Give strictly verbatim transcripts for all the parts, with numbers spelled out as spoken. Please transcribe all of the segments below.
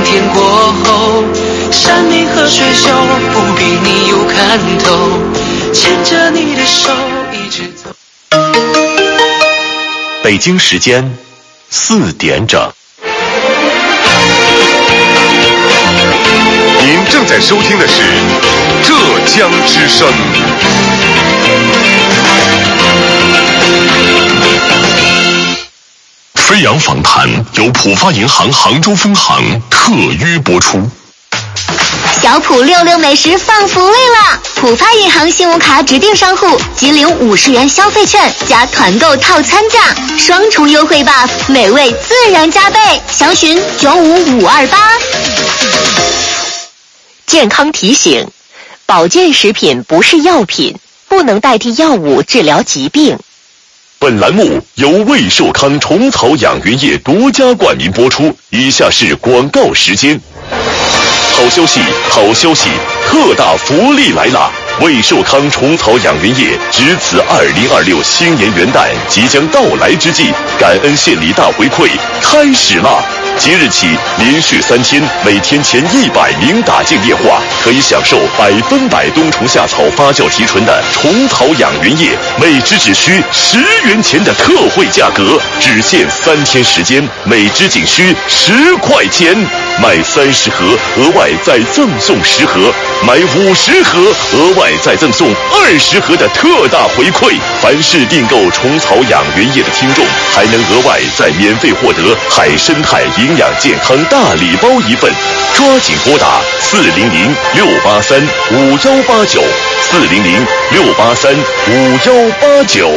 天过后，山明和水秀，不比你有看头，牵着你的手一直走。 北京时间四点整。 您正在收听的是浙江之声。 飞扬访谈由浦发银行杭州分行特约播出。 小浦六六美食放福利啦！浦发银行信用卡指定商户即领五十元消费券加团购套餐价，双重优惠 buff， 美味自然加倍。详询九五五二八。 健康提醒：保健食品不是药品，不能代替药物治疗疾病。 本栏目由卫寿康虫草养源液独家冠名播出，以下是广告时间。好消息，好消息，特大福利来啦！卫寿康虫草养源液值此二零二六新年元旦即将到来之际，感恩献礼大回馈开始啦！即日起，连续三天，每天前一百名打进电话，可以享受百分百冬虫夏草发酵提纯的虫草养源液，每支只需十元钱的特惠价格，只限三天时间，每支仅需十块钱。买三十盒，额外再赠送十盒；买五十盒，额外再赠送二十盒的特大回馈。凡是订购虫草养源液的听众，还能额外再免费获得海生态营养健康大礼包一份。抓紧拨打四零零六八三五幺八九，四零零六八三五幺八九。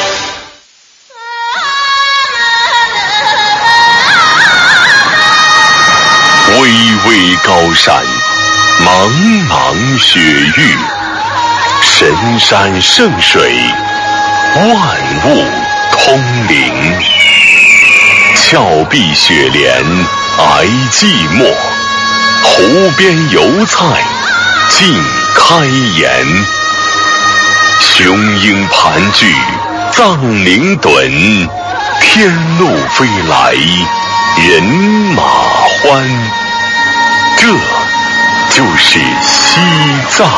巍巍高山，茫茫雪域，神山圣水，万物通灵。峭壁雪莲，挨寂寞；湖边油菜，尽开颜。雄鹰盘踞，藏羚趸，天路飞来，人马欢。这就是西藏，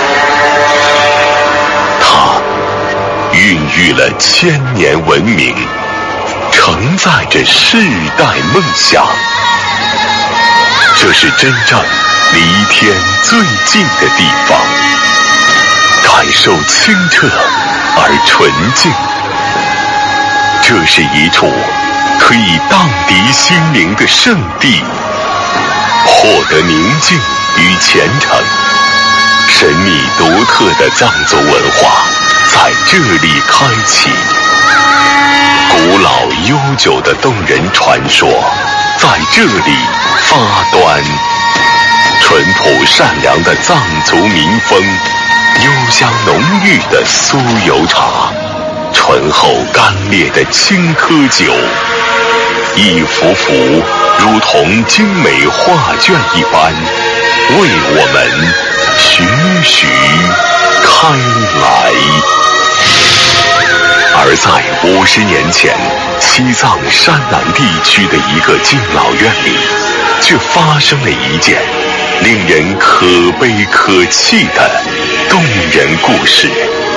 它孕育了千年文明，承载着世代梦想。这是真正离天最近的地方，感受清澈而纯净。这是一处可以荡涤心灵的圣地，获得宁静与虔诚。神秘独特的藏族文化在这里开启，古老悠久的动人传说在这里发端。淳朴善良的藏族民风，幽香浓郁的酥油茶，醇厚干烈的青稞酒，一幅幅如同精美画卷一般，为我们徐徐开来。而在五十年前，西藏山南地区的一个敬老院里，却发生了一件令人可悲可泣的动人故事。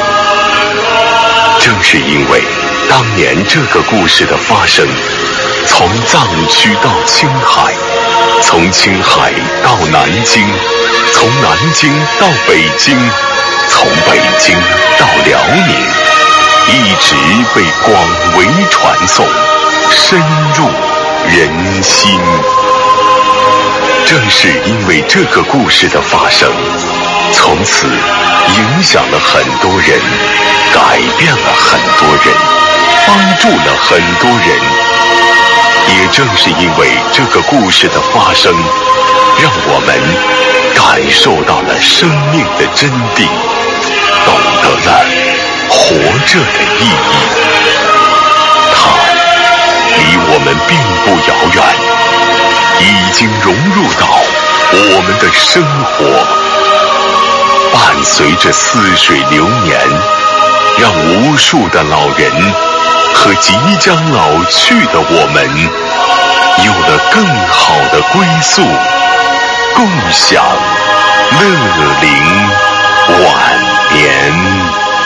正是因为当年这个故事的发生，从藏区到青海，从青海到南京，从南京到北京，从北京到辽宁，一直被广为传颂，深入人心。正是因为这个故事的发生，从此影响了很多人，改变了很多人，帮助了很多人。也正是因为这个故事的发生，让我们感受到了生命的真谛，懂得了活着的意义。它离我们并不遥远，已经融入到我们的生活，伴随着似水流年，让无数的老人和即将老去的我们有了更好的归宿，共享乐龄晚年。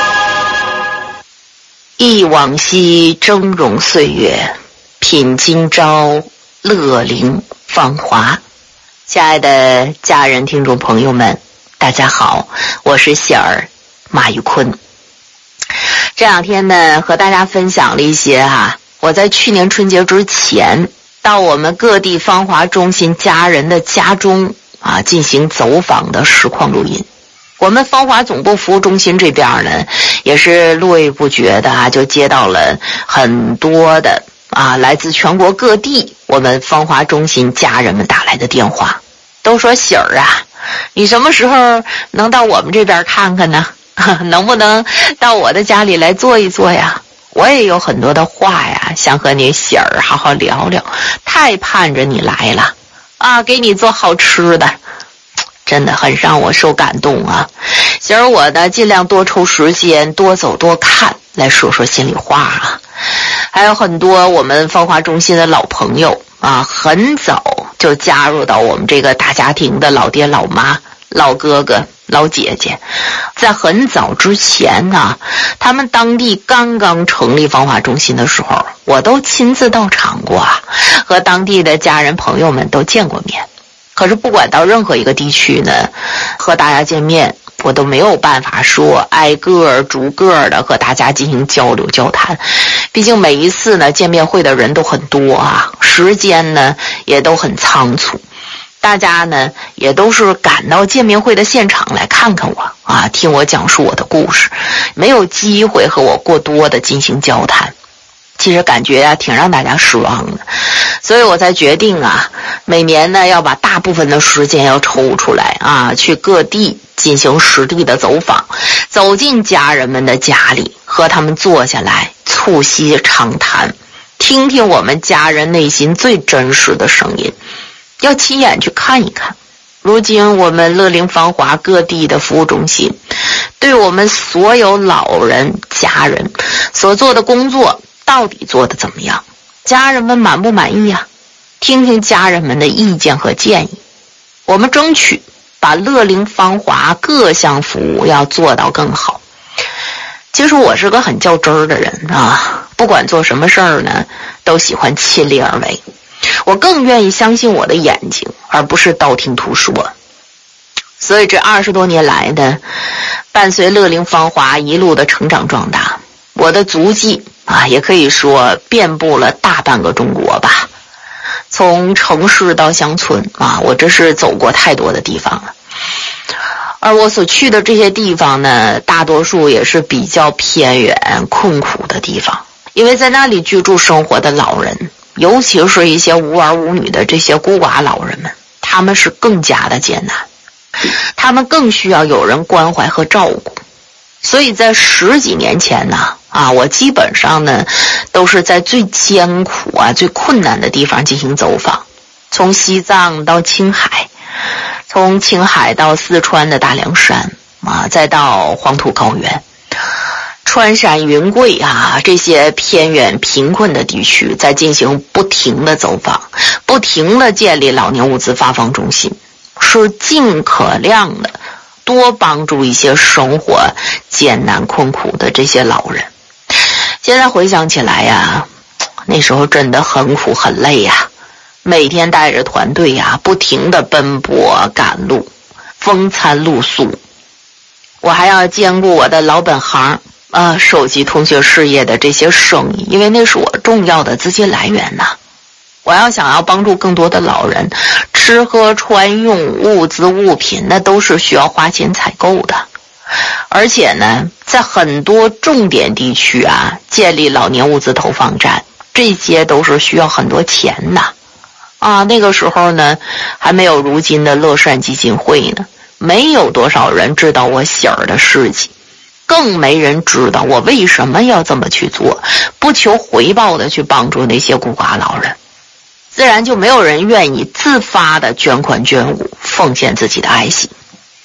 忆往昔峥嵘岁月，品今朝乐龄芳华。亲爱的家人听众朋友们，大家好，我是喜儿马玉坤。这两天呢，和大家分享了一些啊，我在去年春节之前到我们各地芳华中心家人的家中啊进行走访的实况录音。我们芳华总部服务中心这边呢，也是络绎不绝的啊，就接到了很多的啊来自全国各地我们芳华中心家人们打来的电话，都说喜儿啊，你什么时候能到我们这边看看呢？能不能到我的家里来坐一坐呀？我也有很多的话呀，想和你喜儿好好聊聊，太盼着你来了啊，给你做好吃的。真的很让我受感动啊！喜儿我呢，尽量多抽时间，多走多看，来说说心里话啊。还有很多我们芳华中心的老朋友啊，很早就加入到我们这个大家庭的老爹老妈、老哥哥、老姐姐。在很早之前呢，他们当地刚刚成立芳华中心的时候，我都亲自到场过啊，和当地的家人朋友们都见过面。可是不管到任何一个地区呢，和大家见面，我都没有办法说挨个逐个的和大家进行交流交谈。毕竟每一次呢见面会的人都很多啊，时间呢也都很仓促，大家呢也都是赶到见面会的现场来看看我啊，听我讲述我的故事，没有机会和我过多的进行交谈。其实感觉啊挺让大家失望的，所以我才决定啊，每年呢要把大部分的时间要抽出来啊，去各地进行实地的走访，走进家人们的家里，和他们坐下来促膝长谈，听听我们家人内心最真实的声音，要亲眼去看一看。如今我们乐龄芳华各地的服务中心对我们所有老人家人所做的工作到底做得怎么样？家人们满不满意呀？听听家人们的意见和建议，我们争取把乐龄芳华各项服务要做到更好。其实我是个很较真儿的人啊，不管做什么事儿呢，都喜欢亲力而为。我更愿意相信我的眼睛，而不是道听途说。所以这二十多年来呢，伴随乐龄芳华一路的成长壮大，我的足迹啊，也可以说遍布了大半个中国吧。从城市到乡村啊，我这是走过太多的地方了。而我所去的这些地方呢，大多数也是比较偏远困苦的地方，因为在那里居住生活的老人，尤其是一些无儿无女的这些孤寡老人们，他们是更加的艰难，他们更需要有人关怀和照顾。所以在十几年前呢，啊，我基本上呢都是在最艰苦啊、最困难的地方进行走访，从西藏到青海，从青海到四川的大凉山啊，再到黄土高原、川陕云贵啊这些偏远贫困的地区，在进行不停的走访，不停的建立老年物资发放中心，是尽可量的多帮助一些生活艰难困苦的这些老人。现在回想起来呀，那时候真的很苦很累呀，每天带着团队呀，不停的奔波赶路，风餐露宿。我还要兼顾我的老本行啊，手机通讯事业的这些生意，因为那是我重要的资金来源呐。我要想要帮助更多的老人，吃喝穿用物资物品那都是需要花钱采购的。而且呢，在很多重点地区啊，建立老年物资投放站，这些都是需要很多钱的啊。那个时候呢，还没有如今的乐善基金会呢，没有多少人知道我喜儿的事迹，更没人知道我为什么要这么去做，不求回报的去帮助那些孤寡老人。自然就没有人愿意自发的捐款捐物，奉献自己的爱心。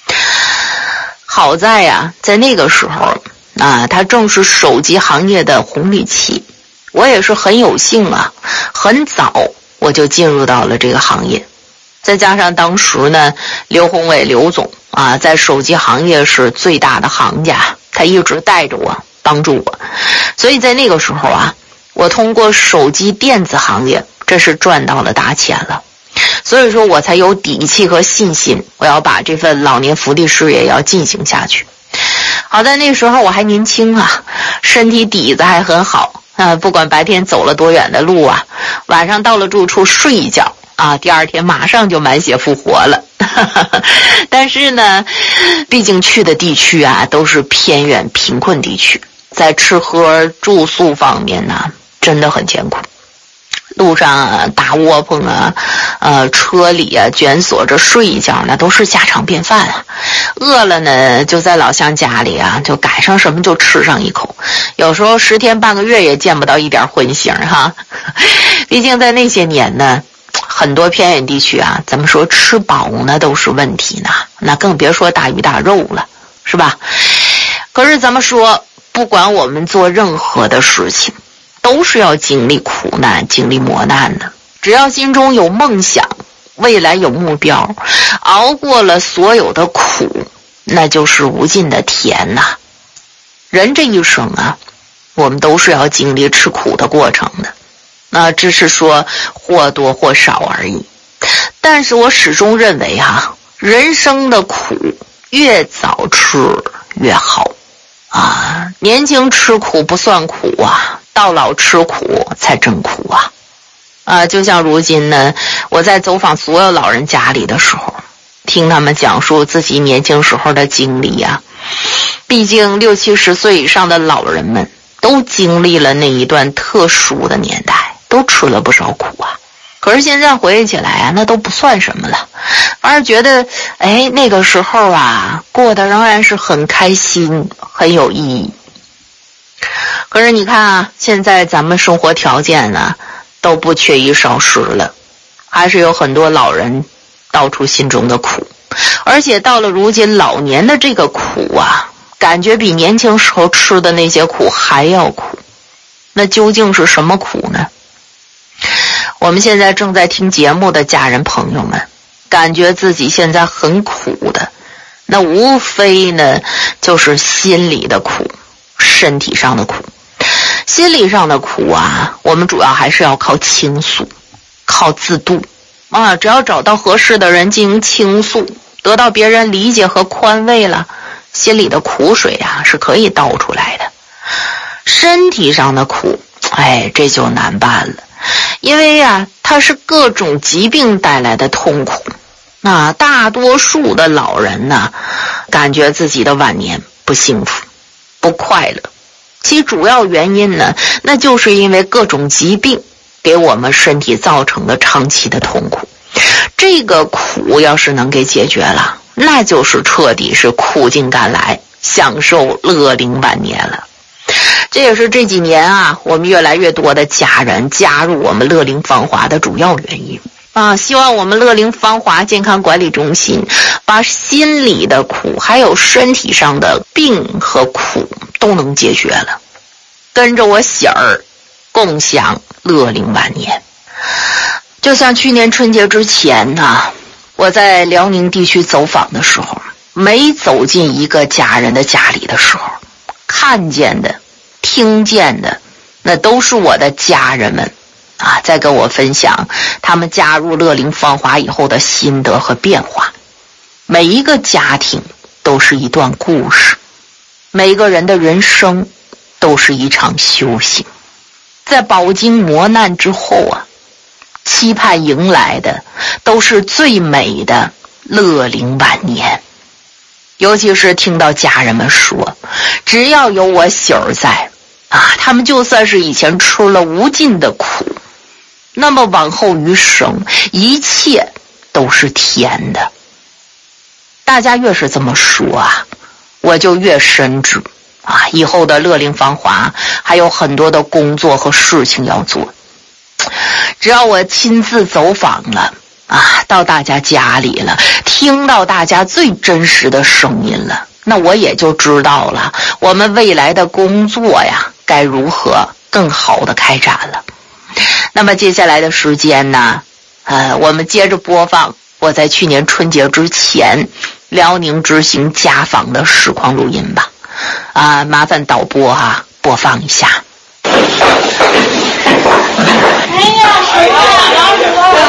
好在呀、啊，在那个时候啊，它正是手机行业的红利期，我也是很有幸啊，很早我我就进入到了这个行业。再加上当时呢，刘宏伟刘总啊，在手机行业是最大的行家，他一直带着我，帮助我，所以在那个时候啊，我通过手机电子行业，这是赚到了大钱了。所以说我才有底气和信心，我要把这份老年福利事业要进行下去。好在那时候我还年轻啊，身体底子还很好啊，不管白天走了多远的路啊，晚上到了住处睡一觉啊，第二天马上就满血复活了。但是呢，毕竟去的地区啊都是偏远贫困地区，在吃喝住宿方面呢真的很艰苦。路上啊打窝棚啊，呃车里啊卷锁着睡一觉呢都是家常便饭啊。饿了呢就在老乡家里啊，就赶上什么就吃上一口，有时候十天半个月也见不到一点荤腥哈。毕竟在那些年呢，很多偏远地区啊，怎么说吃饱呢都是问题呢，那更别说大鱼大肉了，是吧？可是怎么说，不管我们做任何的事情，都是要经历苦难，经历磨难的。只要心中有梦想，未来有目标，熬过了所有的苦，那就是无尽的甜呐。人这一生啊，我们都是要经历吃苦的过程的，那只是说或多或少而已。但是我始终认为啊，人生的苦越早吃越好啊。年轻吃苦不算苦啊，到老吃苦才真苦啊！啊，就像如今呢，我在走访所有老人家里的时候，听他们讲述自己年轻时候的经历啊。毕竟六七十岁以上的老人们都经历了那一段特殊的年代，都吃了不少苦啊。可是现在回忆起来啊，那都不算什么了，反而觉得，哎，那个时候啊，过得仍然是很开心，很有意义。可是你看啊，现在咱们生活条件呢都不缺一少食了，还是有很多老人道出心中的苦，而且到了如今老年的这个苦啊，感觉比年轻时候吃的那些苦还要苦。那究竟是什么苦呢？我们现在正在听节目的家人朋友们，感觉自己现在很苦的，那无非呢就是心里的苦，身体上的苦。心理上的苦啊，我们主要还是要靠倾诉，靠自度啊。只要找到合适的人进行倾诉，得到别人理解和宽慰了，心里的苦水啊是可以倒出来的。身体上的苦，哎，这就难办了，因为啊，它是各种疾病带来的痛苦。那大多数的老人呢，感觉自己的晚年不幸福，不快乐。其主要原因呢，那就是因为各种疾病给我们身体造成的长期的痛苦。这个苦要是能给解决了，那就是彻底是苦尽甘来，享受乐龄晚年了。这也是这几年啊，我们越来越多的家人加入我们乐龄芳华的主要原因啊。希望我们乐龄芳华健康管理中心把心理的苦还有身体上的病和苦都能解决了，跟着我喜儿共享乐龄晚年。就像去年春节之前呢，我在辽宁地区走访的时候，每走进一个家人的家里的时候，看见的听见的那都是我的家人们啊，在跟我分享他们加入乐龄芳华以后的心得和变化。每一个家庭都是一段故事，每个人的人生都是一场修行。在饱经磨难之后啊，期盼迎来的都是最美的乐龄晚年。尤其是听到家人们说，只要有我喜儿在啊，他们就算是以前吃了无尽的苦，那么往后余生一切都是甜的。大家越是这么说啊，我就越深知啊，以后的乐龄芳华还有很多的工作和事情要做。只要我亲自走访了啊，到大家家里了，听到大家最真实的声音了，那我也就知道了我们未来的工作呀该如何更好的开展了。 那么接下来的时间呢，呃，我们接着播放我在去年春节之前辽宁执行家访的实况录音吧。啊、呃，麻烦导播哈、啊，播放一下。 哎呀，师傅，王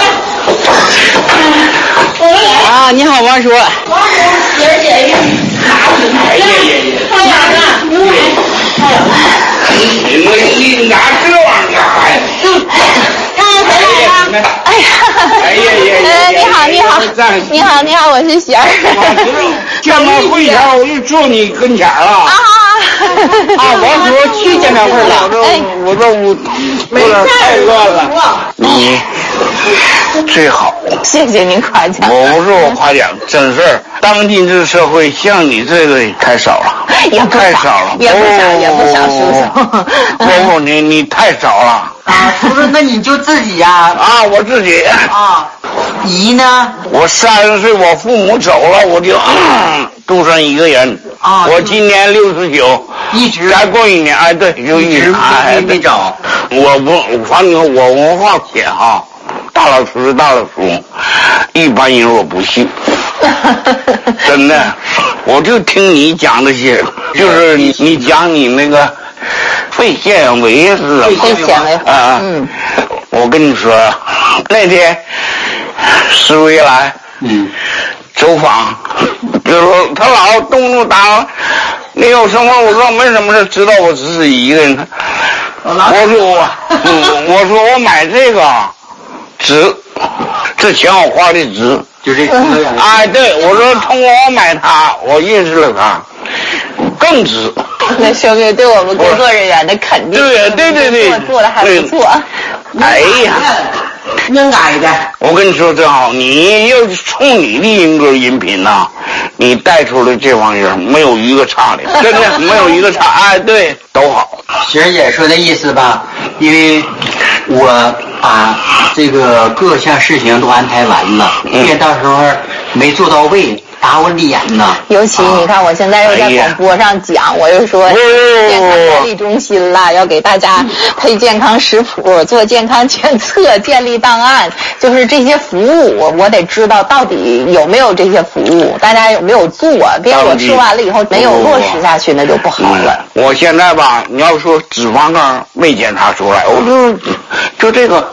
叔！啊，你好，王叔。王叔，姐儿姐，哪里来呀？看哪儿呢？牛奶。 你你拿这玩意儿干啥呀？ 看看谁来了？ 哎呀！哎呀呀！ 哎，你好，你好，你好，你好，我是贤儿。 见面会前我就坐你跟前了。 啊啊！王叔去见面会了。 哎， 我这我有点太乱了。你最好。 谢谢您夸奖。 我不是我夸奖，真事儿。当今这社会像你这个太少了， 也不太少了， 也不少，也不少，叔叔。 不不，你你太少了。 啊，叔叔，那你就自己呀？ 啊，我自己。 啊，姨呢？ 我三十岁，我父母走了，我就嗯独生一个人。 啊， 我今年六十九， 一直再过一年，哎，对，就一直没没找。 我不，反正我文化浅哈，大老粗是大老粗，一般人我不信。真的，我就听你讲这些，就是你你讲你那个肺纤维是什么？ 肺纤维啊， 嗯， 我跟你说，那天师傅一来， 嗯， 走访，就说他老动不动打，你有什么？我说没什么事，知道我只是一个人。我说我，嗯，我说我买这个值，这钱我花的值。 就这。 哎，对，我说通过我买它，我认识了他，更值。 那说明对我们工作人员的肯定。 对对对对， 做做的还不错。 哎呀， 应该的。 我跟你说真好，你要冲你的人格人品呐、啊，你带出来这帮人没有一个差的，真的没有一个差。哎，对，都好。 贤儿姐说的意思吧，因为我把这个各项事情都安排完了，别、嗯、到时候没做到位。打我脸呢！ 尤其你看，我现在又在广播上讲，啊、我又说健康管理中心啦，要给大家配健康食谱、做健康检测、建立档案，就是这些服务，我我得知道到底有没有这些服务，大家有没有做？别我说完了以后没有落实下去，那就不好了。 嗯、我现在吧，你要说脂肪肝没检查出来，我就就这个。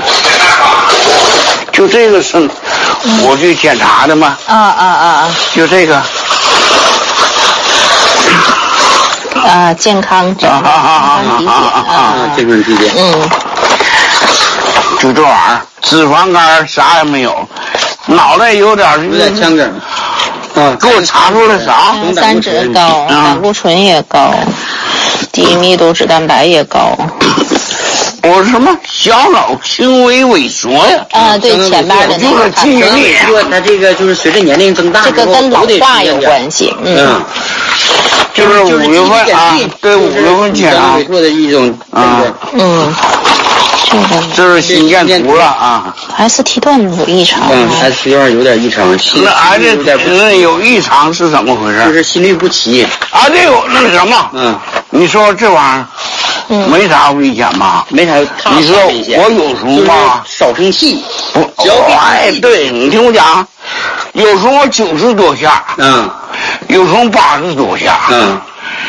就这个是，我去检查的嘛。 啊啊啊！ 就这个。 啊，健康健康体检啊， 健康体检。 嗯。 就这玩意儿，脂肪肝啥也没有，脑袋有点有点腔梗。 啊，给我查出来啥？ 三脂高，胆固醇也高，低密度脂蛋白也高。 我什么小脑轻微萎缩呀？ 啊，对，前面的那个记忆力， 说他这个就是随着年龄增大， 这个跟老化有关系。嗯， 就是五月份啊，对，五月份检查做的一种啊， 嗯，这个这是心电图了啊 ，S T 段有异常， 嗯 ，S T 段有点异常， 那 S T 段有异常是怎么回事？ 就是心律不齐啊，这个那个什么，嗯，你说这玩意儿。嗯，没啥危险吧？ 没啥， 你说我有时候吧， 少生气， 不，哎，对你听我讲，有时候九十多下， 嗯， 有时候八十多下， 嗯，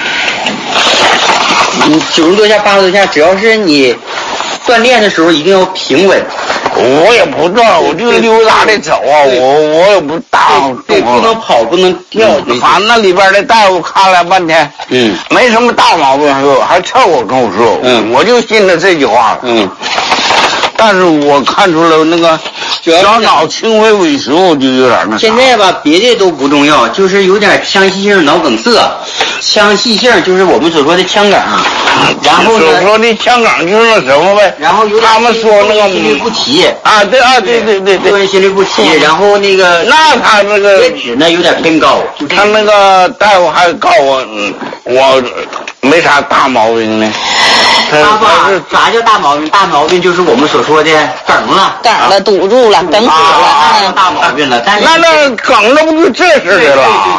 你九十多下、八十多下，只要是你锻炼的时候一定要平稳。 我也不知道，我就溜达的走啊，我我也不大动， 对，不能跑，不能跳。 反正那里边的大夫看了半天， 嗯， 没什么大毛病，还凑合跟我说， 嗯， 我就信了这句话了， 嗯。 但是我看出来那个小脑轻微萎缩，我就有点那啥。 现在吧，别的都不重要，就是有点腔隙性脑梗塞。腔隙性就是我们所说的腔梗，然后呢， 所说的腔梗就是那什么呗。 然后有他们说那个心律不齐啊，对啊，对对对对， 心律不齐，然后那个那他那个血脂呢有点偏高， 他那个大夫还告我，嗯，我没啥大毛病呢。 他吧，啥叫大毛病？大毛病就是我们所说的梗了， 梗了，堵住了，梗死了， 大毛病了。但是那那梗那不就这事的了？ 对对对，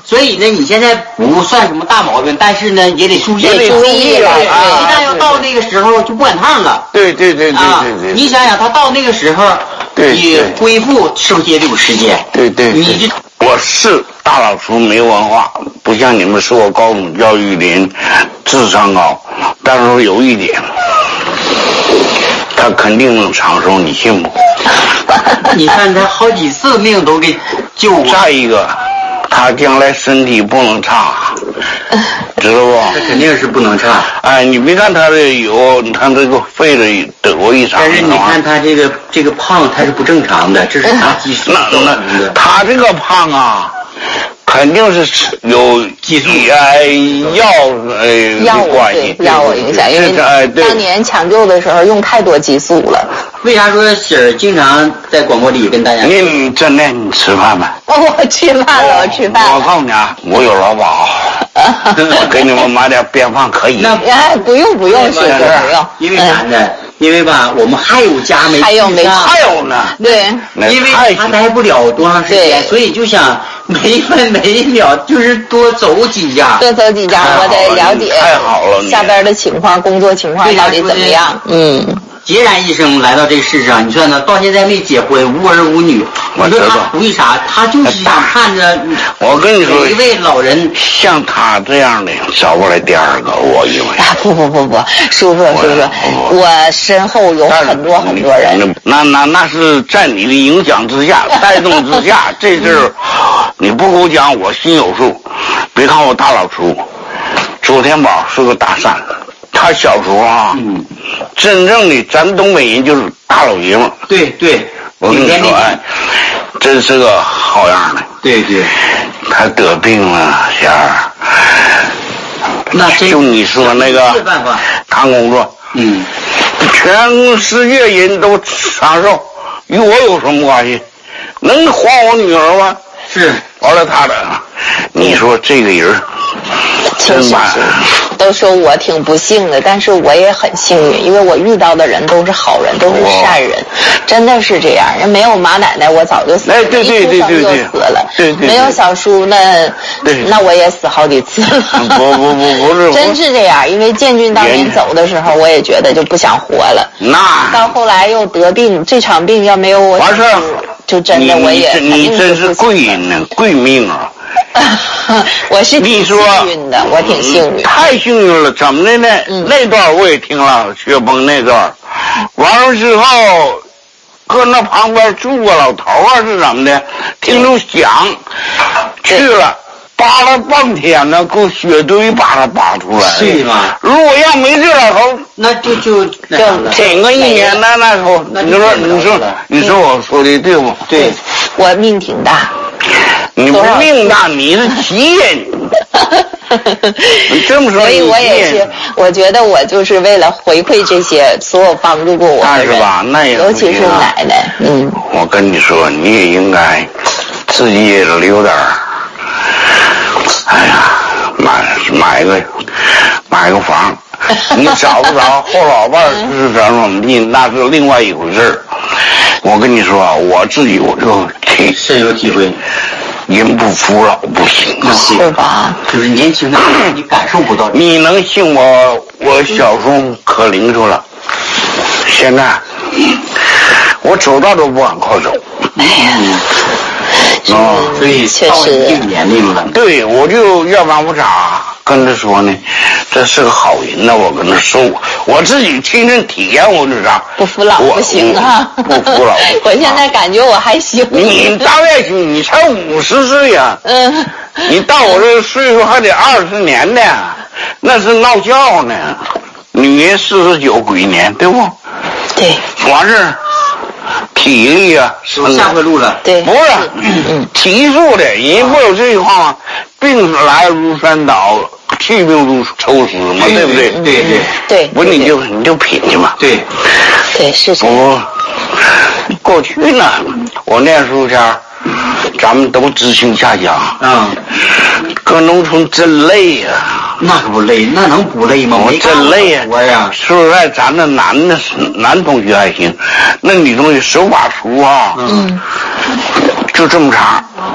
所以呢，你现在不算什么大毛病，但是呢，也得注意， 也得注意了。 一旦要到那个时候就不赶趟了。 对对对对啊对对。 你想想，他到那个时候，你恢复是不是也得有时间？ 对对。 你这我是大老粗，没文化，不像你们受过高等教育的人，智商高。但是有一点，他肯定能长寿，你信不？ 你看他好几次命都给救过。 再一个，他将来身体不能差，知道不？ 他肯定是不能差。 哎，你别看他这有，他这个肺的得过一场。 但是你看他这个这个胖，他是不正常的，这是他激素造成的。 他这个胖啊。肯定是有激素哎药呃药物关系， 对药物影响，因为当年抢救的时候用太多激素了。 为啥说喜儿经常在广播里跟大家？ 你真的你吃饭没？ 我吃饭了，我吃饭了。 我告诉你啊，我有劳保，我给你们买点便饭可以。 那哎不用不用，是不用。 因为啥呢？因为吧，我们还有家没还有没还有呢？ 对， 因为他待不了多长时间，所以就想每一分每一秒就是多走几家， 多走几家，我得了解太好了， 下边的情况、工作情况到底怎么样？嗯。 孑然一生来到这世上，你算算，到现在没结婚，无儿无女，你说他图啥？他就是想看着我跟你说， 一位老人像他这样的找不来第二个，我以为。 啊不不不不，叔叔叔叔，我身后有很多很多人。 那那那是在你的影响之下、带动之下，这事儿你不给我讲，我心有数。别看我大老粗，周天宝是个大善。他小时候啊，嗯，真正的咱东北人就是大老爷们儿。 对对， 我跟你说，哎，真是个好样的。 对对， 他得病了，贤儿。 那就你说那个谈工作， 嗯， 全世界人都长寿，与我有什么关系？能还我女儿吗？ 是， 完了他的，你说这个人。 真是都说我挺不幸的，但是我也很幸运，因为我遇到的人都是好人，都是善人，真的是这样。人没有马奶奶，我早就死了， 哎、对对对对对， 一出生就死了。 对对， 没有小叔，那那我也死好几次了。 不不不不是， 真是这样。因为建军当年走的时候，我也觉得就不想活了。 那到后来又得病，这场病要没有我， 完事儿就真的我也你你真是贵人呢，贵命啊！ 我是挺幸运的，我挺幸运。 太幸运了，怎么的呢？嗯、那段我也听了，雪崩那段，完了之后，搁那旁边住个老头啊，是怎么的？听着响，去了，扒了半天呢，够雪堆把他扒出来。 是吗？ 如果要没这老头， 那就就就整个一年那那时候，你说你说你说我说的对不？ 对，我命挺大。 你不命大，你是奇人。你这么说， 所以我也是，我觉得我就是为了回馈这些所有帮助过我的人， 是吧？那也尤其是奶奶，嗯。 我跟你说，你也应该自己也留点儿。哎呀，买买个买个房，你找不着后老伴儿是怎么怎么地，那是另外一回事儿。我跟你说啊，我自己我就深有体会。 人不服老不行啊， 是吧？ 就是年轻的时候你感受不到。 你能信我？我小时候可灵出了，现在我走道都不往后走。 嗯，哦，所以到一定年龄了， 对，我就要不然我咋跟他说呢？这是个好人呢，我跟他说，我自己亲身体验，我就啥不服老不行啊， 不服老。 我现在感觉我还行。 你当然行，你才五十岁呀，嗯，你到我这岁数还得二十年呢，那是闹觉呢。女人四十九鬼年，对不？ 对， 完事儿。体力啊， 下回路了。 对， 不是，嗯，体术的人不有这句话吗？病来如山倒，去病如抽丝嘛，对不对？ 对对对。 不，你就你就品去嘛。 对， 对是这样。 我过去呢，我念书前，咱们都知青下乡啊，搁农村真累呀。 那可不累，那能不累吗？ 我真累呀！ 我呀， 说实在，咱那男的男同学还行，那女同学手把锄啊，嗯，就这么长，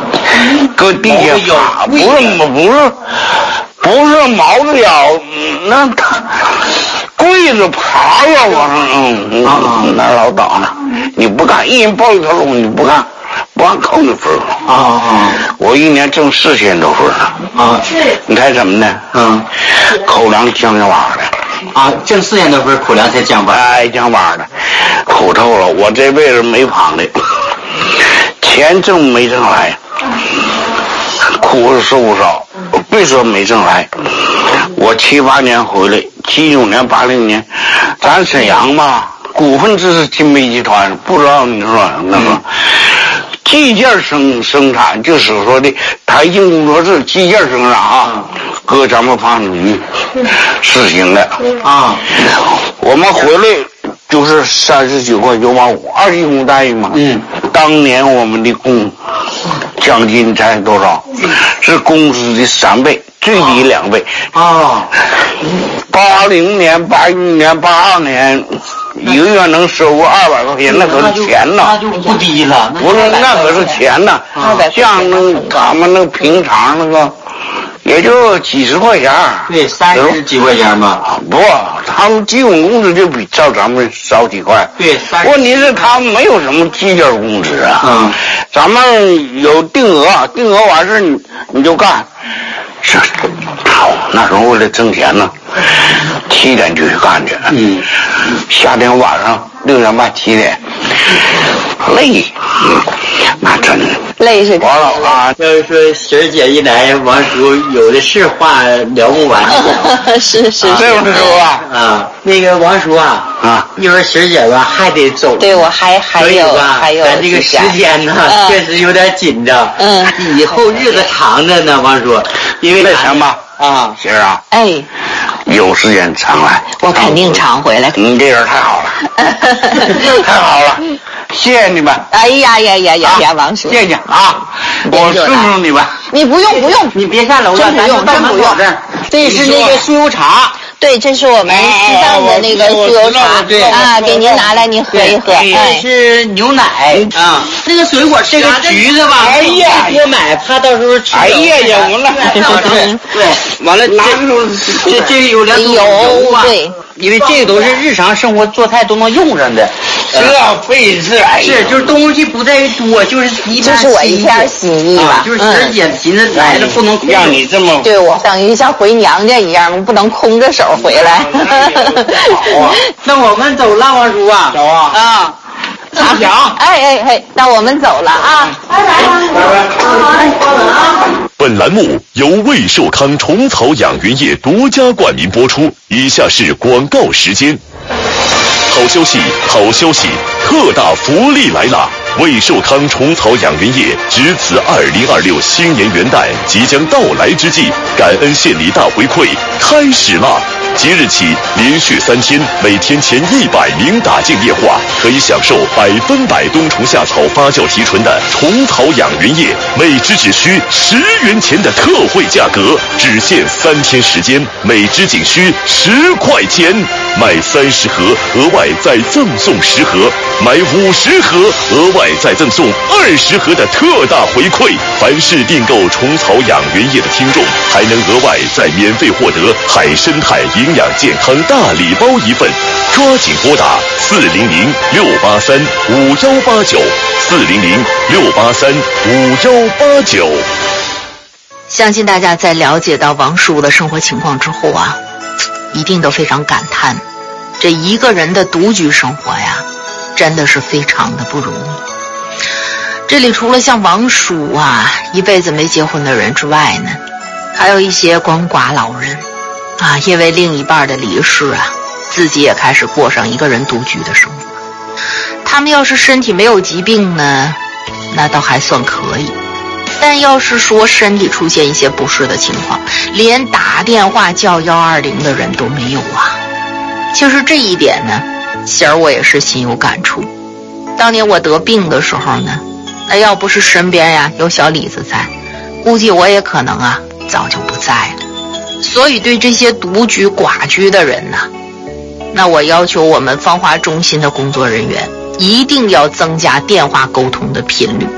搁地下爬，不是不是不是毛着腰，那他跪着爬了往上，嗯嗯，那老倒呢，你不干，一人报一条路你不干，不按扣你分啊啊！我一年挣四千多分呢啊！你猜怎么的？嗯，口粮降降瓦的啊，挣四千多分，口粮才降瓦， 哎，降瓦的，苦透了。我这辈子没胖的，钱挣没挣来，苦是不少，别说没挣来。我七八年回来，七九年、八零年，咱沈阳吧，股份制是金煤集团，不知道你说那个。机件生生产就是说的台庆工作室机件生产啊，搁咱们房子局实行的啊。我们回来就是三十九块九毛五，二级工待遇嘛。嗯，当年我们的工奖金才多少？是工资的三倍，最低两倍啊。八零年、八一年、八二年。一个月能收过二百块钱，那可是钱呐， 那就不低了。 不是，那可是钱呐。像那咱们那平常那个，也就几十块钱。 对，三十几块钱嘛。 不，他们基本工资就比照咱们少几块。 对， 问题是他们没有什么基本工资啊。嗯。咱们有定额，定额完事你你就干。是，那时候为了挣钱呢，七点就去干去。嗯，夏天晚上六点半七点，累，那真累是完了啊！ 要是说婶儿姐一来，王叔有的是话聊不完。 是是， 对不对啊？ 啊，那个王叔啊，啊，一会儿婶儿姐吧还得走。 对，我还还有还有， 咱这个时间呢，确实有点紧张。嗯，以后日子长着呢，王叔，因为那什么。 啊， 媳妇啊， 哎， 有时间常来， 我肯定常回来。 你这人太好了，太好了，谢谢你们。 哎呀呀呀呀呀，王叔， 谢谢啊，我叔叔你们。 你不用不用， 你别下楼了， 真不用真不用。 这是那个酥油茶。 对，这是我们西藏的那个酥油茶啊，给您拿来，您喝一喝。 这是牛奶啊，那个水果，这个橘子吧， 哎呀， 多买，怕到时候吃。 哎呀呀，完了， 对，完了，这这这有两种油啊，对，因为这个都是日常生活做菜都能用上的。 这费事， 是就是东西不在于多，就是一这是我一片心意吧， 就是婶姐寻思来了不能让你这么， 对我等于像回娘家一样，不能空着手回来。 那我们走了，王叔啊， 走啊啊， 查想， 哎哎哎，那我们走了啊，拜拜，拜拜，关门啊。 本栏目由魏寿康虫草养源业独家冠名播出，以下是广告时间。好消息，好消息，特大福利来了！魏寿康虫草养源业值此二零二六新年元旦即将到来之际，感恩献礼大回馈开始啦！即日起，连续三天，每天前一百名打进电话，可以享受百分百冬虫夏草发酵提纯的虫草养源液，每支只需十元钱的特惠价格，只限三天时间，每支仅需十块钱。买三十盒，额外再赠送十盒；买五十盒，额外再赠送二十盒的特大回馈。凡是订购虫草养源液的听众，还能额外再免费获得海生态营养健康大礼包一份。抓紧拨打四零零六八三五幺八九，四零零六八三五幺八九。 相信大家在了解到王叔的生活情况之后啊，一定都非常感叹，这一个人的独居生活呀，真的是非常的不容易。这里除了像王叔啊一辈子没结婚的人之外呢，还有一些光寡老人啊，因为另一半的离世啊，自己也开始过上一个人独居的生活。他们要是身体没有疾病呢，那倒还算可以，但要是说身体出现一些不适的情况，连打电话叫一二零的人都没有啊。其实这一点呢，贤儿我也是心有感触。当年我得病的时候呢，那要不是身边呀有小李子在，估计我也可能啊早就不在了。所以对这些独居寡居的人呢，那我要求我们芳华中心的工作人员一定要增加电话沟通的频率，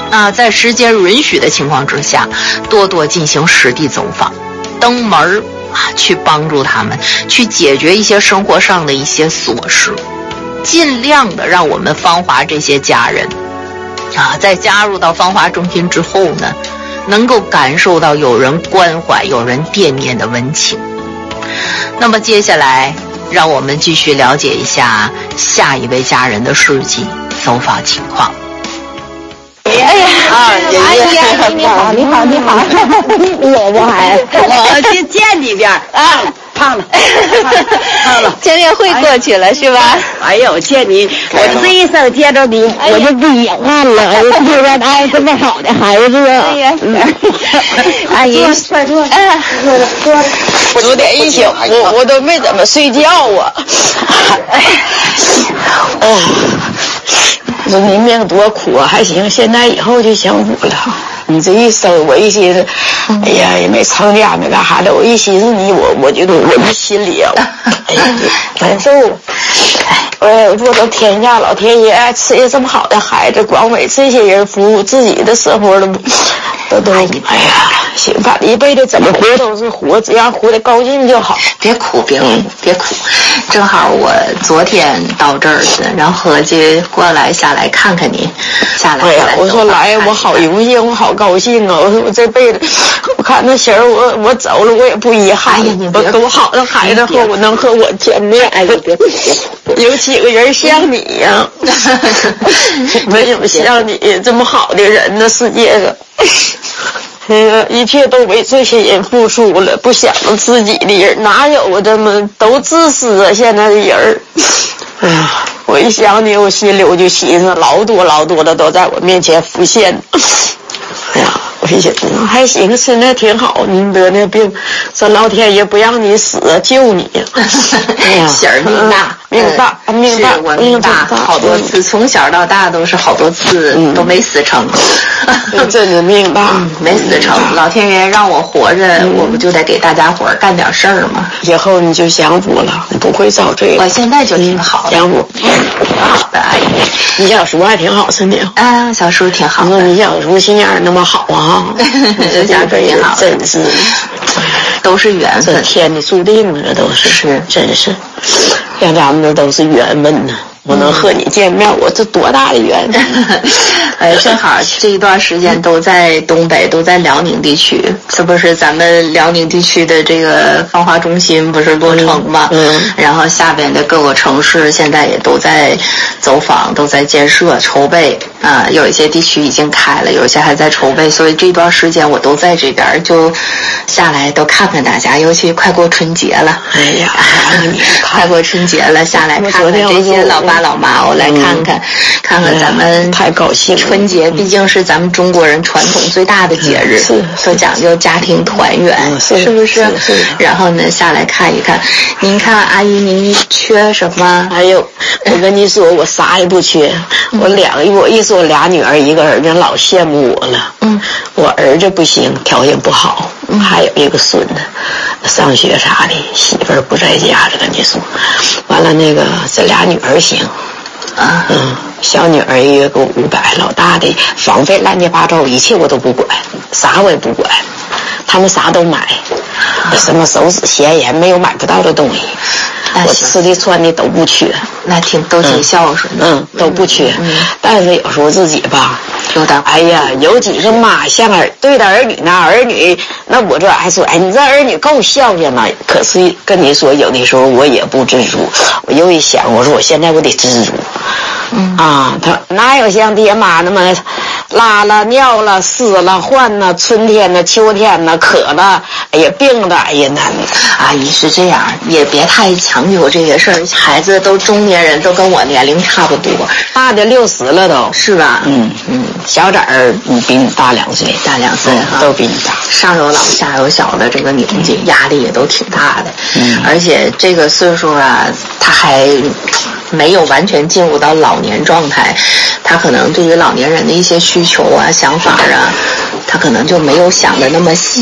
啊，在时间允许的情况之下，多多进行实地走访，登门儿啊，去帮助他们，去解决一些生活上的一些琐事，尽量的让我们芳华这些家人啊，在加入到芳华中心之后呢，能够感受到有人关怀、有人惦念的温情。那么接下来，让我们继续了解一下下一位家人的事迹、走访情况。 哎呀，啊，阿姨，阿姨你好，你好，你好，我我还我去见你点啊，胖了，胖了， 见面会过去了是吧？ 哎呀，我见你，我这一生见着你，我就不遗憾了。哎呀，这个哎这么好的孩子啊！哎呀，阿姨，快坐，哎，坐坐。昨天一宿我我都没怎么睡觉啊。哎，哦。我说你命多苦啊，还行，现在以后就享福了。你这一生，我一寻思，哎呀，也没成家，没干啥的。我一寻思你，我我觉得我这心里啊，哎呀，难受。哎，我说天下老天爷赐下这么好的孩子，光为这些人服务，自己的生活都都都，哎呀，行，反正一辈子怎么活都是活，只要活得高兴就好。 别哭，别哭，别哭。正好我昨天到这儿去，然后合计过来下来看看你，下来。 哎呀，我说来，我好荣幸，我好高兴啊！我说我这辈子，我看那媳妇，我我走了，我也不遗憾。哎呀，你别多好的孩子和我能和我见面。哎呀，别别别，有几个人像你呀？没有像你这么好的人呢，世界上。呃，一切都为这些人付出了，不想着自己的人，哪有这么都自私啊？现在的人，哎呀，我一想你，我心里我就寻思，老多老多的都在我面前浮现。哎呀，我一想还行，现在挺好，您得那病，这老天爷不让你死，救你。哎呀， 喜儿命大， 命大，命大， 我命大，好多次，从小到大都是好多次都没死成。 真的命大， 没死成。老天爷让我活着，我不就得给大家伙儿干点事儿吗？ 以后你就享福了，你不会遭罪。 我现在就挺好的， 享福。好的，阿姨，你小叔还挺好，是你。 啊，小叔挺好。 你说你小叔心眼那么好啊， 这小叔挺好， 真是， 都是缘分， 天的注定了，都是， 是， 真是，像咱们这都是缘分呢。我能和你见面，我这多大的缘分！ 哎，正好这一段时间都在东北，都在辽宁地区，这不是咱们辽宁地区的这个芳华中心不是落成吗？嗯，然后下边的各个城市现在也都在走访，都在建设筹备啊、呃，有一些地区已经开了，有一些还在筹备，所以这段时间我都在这边，就下来都看看大家，尤其快过春节了。 哎呀， 快过春节了，下来看看这些老爸老妈，我来看看、嗯、看看咱们太高兴了。 春节毕竟是咱们中国人传统最大的节日， 是都讲究家庭团圆， 嗯、 是, 是不是？ 是是然后呢，下来看一看。您看，阿姨，您缺什么？ 哎呦，我跟你说，我啥也不缺。嗯、我两个，我一说俩女儿一个儿子，老羡慕我了。嗯，我儿子不行，条件不好。嗯，还有一个孙子，上学啥的，媳妇儿不在家了，跟你说。完了，那个这俩女儿行。啊，嗯，小女儿一个给我五百，老大的房费乱七八糟，一切我都不管，啥我也不管，他们啥都买，啊、什么手指咸盐没有买不到的东西，我吃的穿的都不缺， 那挺都挺孝顺的， 嗯，嗯都不缺、嗯，但是有时候自己吧， 有点， 哎呀，有几个妈像儿对待儿女呢，儿女那我这还说，哎，你这儿女够孝顺了，可是跟你说，有的时候我也不知足，我又一想，我说我现在我得知足。嗯啊，他哪有像爹妈那么拉了尿了撕了换了，春天呢秋天呢渴了，哎呀病了，哎呀难。 阿姨是这样，也别太强求这些事儿。孩子都中年人，都跟我年龄差不多， 大的六十了都是吧？ 嗯嗯，小崽儿比你大两岁， 大两岁哈、 嗯，都比你大。 上有老下有小的这个年纪，压力也都挺大的。嗯，而且这个岁数啊，他还没有完全进入到老年状态，他可能对于老年人的一些需求啊、想法啊，他可能就没有想的那么细。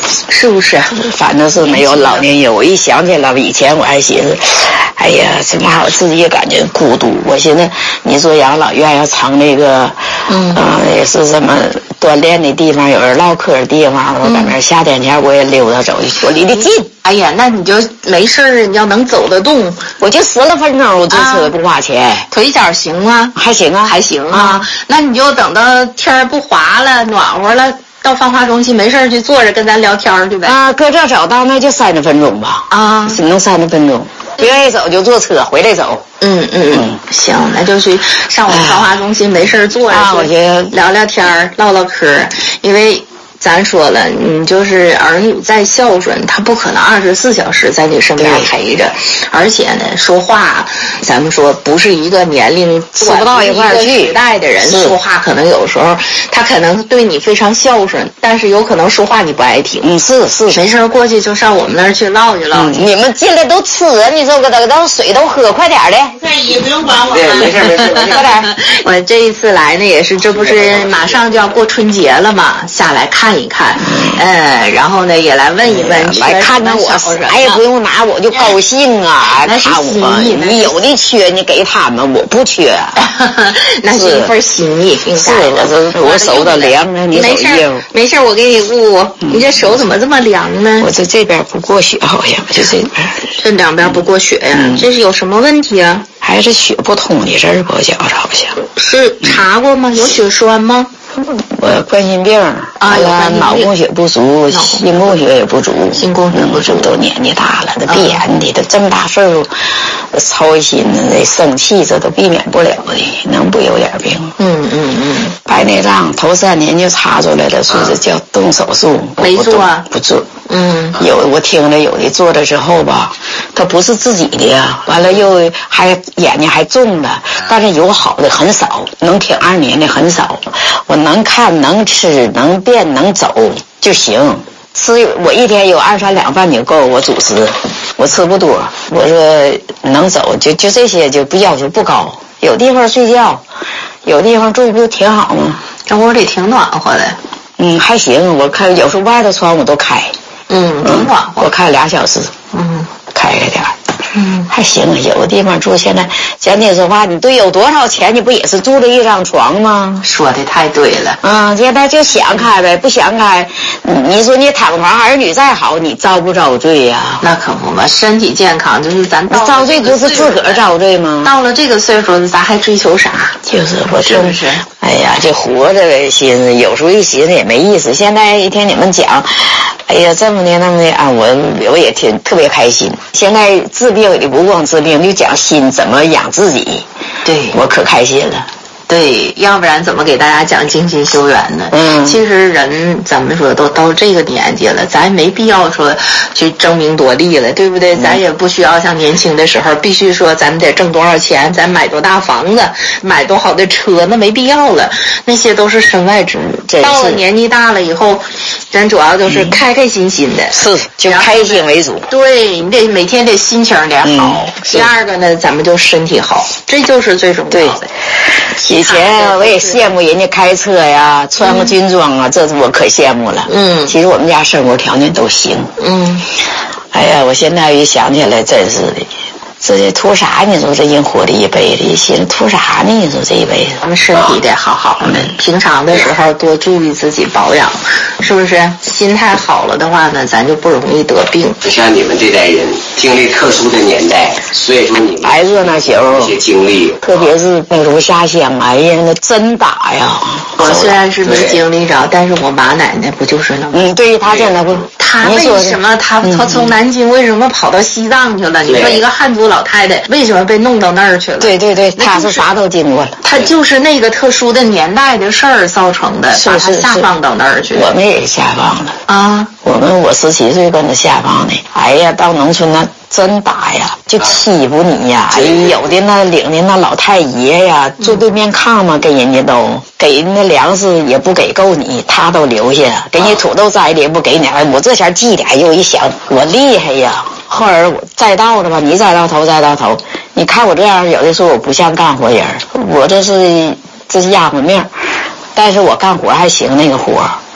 是不是？ 反正是没有老年人。我一想起来，以前我还寻思，哎呀，这嘛我自己也感觉孤独。我寻思，你说养老院要成那个，嗯，呃、也是什么锻炼的地方，有人唠嗑的地方，我在那夏天前我也溜达走一去，我离得近。 哎呀，那你就没事儿，你要能走得动， 我就十来分钟，我坐车不花钱，啊、 腿脚行吗？ 还行啊， 还行啊。啊那你就等到天儿不滑了，暖和了。到放化中心没事去坐着跟咱聊天去呗。 啊，搁这走到那就三十分钟吧。啊，只能三十分钟。不愿意走就坐车回来走。 嗯嗯嗯，行，那就去上我们放化中心没事坐着， 啊，我觉得聊聊天唠唠嗑，因为。咱说了，你就是儿女再孝顺，他不可能二十四小时在你身边陪着，而且呢，说话，咱们说不是一个年龄说不到一块儿去时代的人说话，可能有时候他可能对你非常孝顺，但是有可能说话你不爱听。 嗯，是是， 没事过去就上我们那儿去唠去唠。 嗯、你们进来都吃，你说个都都水都喝，快点的。 这也不用管我。 对，没事没事，快点。 我这一次来呢，也是这不是马上就要过春节了嘛，下来看一看。嗯，然后呢，也来问一问， 来看看我，啥也不用拿，我就高兴啊！ 那是心意， 你有的缺，你给他们，我不缺， 那是一份心意。 是，我这我手都凉了，你手热。 没事，我给你捂捂。你这手怎么这么凉呢？ 我这这边不过血，好像就这边， 这两边不过血呀？这是有什么问题啊？ 还是血不通的事儿，我觉着好像是查过吗？有血栓吗？ 我冠心病啊，脑供血不足，心供血也不足， 心供血不足， 都年纪大了，这必然的，都这么大岁数，操心的、生气，这都避免不了的，能不有点病？ 嗯嗯嗯。 白内障头三年就查出来了，说是叫动手术， 没做啊？ 不做。 嗯。 有我听了，有的做了之后吧，他不是自己的呀，完了又还眼睛还重了，但是有好的很少，能挺二年的很少。我能看能吃能变能走就行，吃我一天有二三两饭就够，我主食我吃不多，我说能走就就这些，就不要求不高，有地方睡觉，有地方住不挺好吗？ 这屋里挺暖和的。 嗯，还行，我看有时候外头窗户都开， 嗯，挺暖和， 我开俩小时， 嗯， 开开点儿。嗯，还行，有的地方住现在，讲你说话，你对有多少钱，你不也是住了一张床吗？ 说的太对了。 嗯，现在就想开呗，不想开，你说你躺房儿女再好，你遭不遭罪呀、啊？ 那可不嘛，身体健康就是咱到遭罪不是自个儿遭罪吗？ 到了这个岁数，咱还追求啥？ 就是我是不是？ 哎呀，这活着呗，寻思有时候一寻思也没意思。现在一听你们讲，哎呀，这么的那么的啊，我我也挺特别开心。现在治病也不光治病，就讲心怎么养自己， 对我可开心了。 对，要不然怎么给大家讲精心修缘呢？嗯，其实人咱们说都到这个年纪了，咱没必要说去争名夺利了，对不对？嗯、咱也不需要像年轻的时候必须说咱们得挣多少钱，咱买多大房子，买多好的车，那没必要了，那些都是身外之物。到了年纪大了以后，咱主要就是开开心心的， 是就开心为主。 对，你得每天得心情得好。嗯、第二个呢，咱们就身体好，这就是最重要的。 以前我也羡慕人家开车呀，穿个军装啊，嗯、这我可羡慕了。嗯，其实我们家生活条件都行。嗯，哎呀，我现在一想起来，真是的，这图啥？你说这人活了一辈子，一寻思图啥呢？你说这一辈子， 咱们身体得好好的，平常的时候多注意自己保养，是不是？心态好了的话呢，咱就不容易得病。 就像你们这代人经历特殊的年代，所以说你们挨热那时候一些经历， 特别是北如下乡，哎呀，那真打呀！ 我虽然是没经历着，但是我妈奶奶不就是那么？ 嗯，对于她真的不。 她为什么她她从南京为什么跑到西藏去了？你说一个汉族老太太为什么被弄到那儿去了？ 对对对，她是啥都经过了。 她就是那个特殊的年代的事儿造成的，把她下放到那儿去。 我们也下放了啊！ 我们我十七岁跟着下放的。哎呀，到农村那真打呀，就欺负你呀！哎，有的那领的那老太爷呀，坐对面炕嘛，跟人家都给人家粮食也不给够你，他都留下，给你土豆摘的也不给你。我这前记点又一想，我厉害呀！后来我栽到了吧，你栽到头栽到头。你看我这样，有的时候我不像干活人，我这是这是丫鬟命，但是我干活还行那个活。